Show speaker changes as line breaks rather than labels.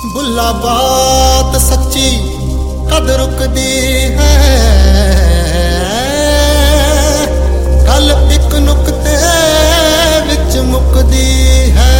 ਬੁੱਲਾ ਬਾਤ ਸੱਚੀ ਕਦ ਰੁਕਦੀ ਹੈ। ਗੱਲ ਇੱਕ ਨੁਕਤੇ ਵਿੱਚ ਮੁੱਕਦੀ ਹੈ।